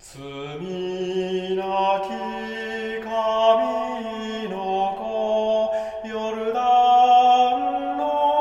罪なき神の子、ヨルダンの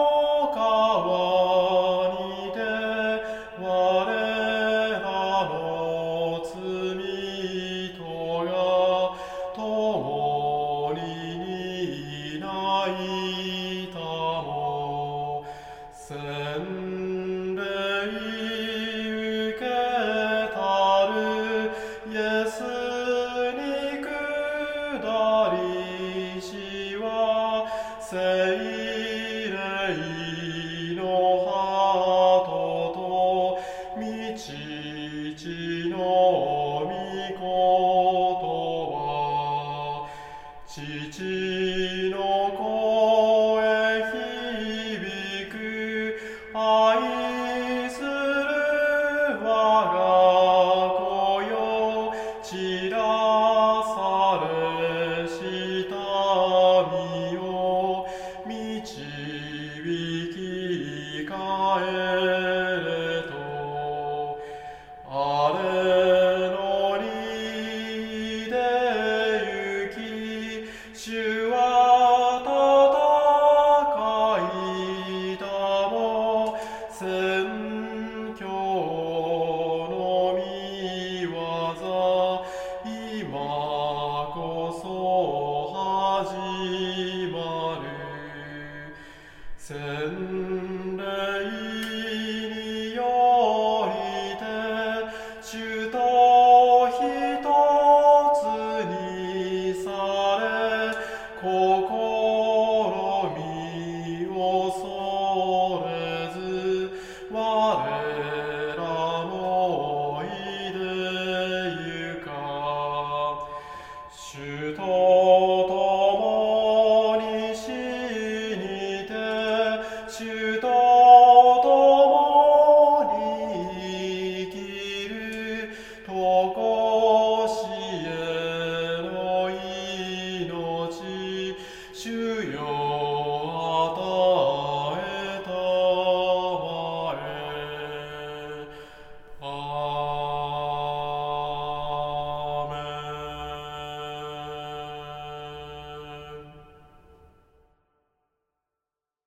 川にて我らの罪とが共に担いたも、洗礼受けたるイエスに下りしは聖霊の鳩と御父の御言葉、父の声響く愛する我が子よ、散らされした身を導き帰れと、あれのにで行き、主は戦いたも、宣教の御業、今こそ始まる。洗礼によりて主と一つにされ、心身恐れず我らもいでゆか。主と共に死にて主と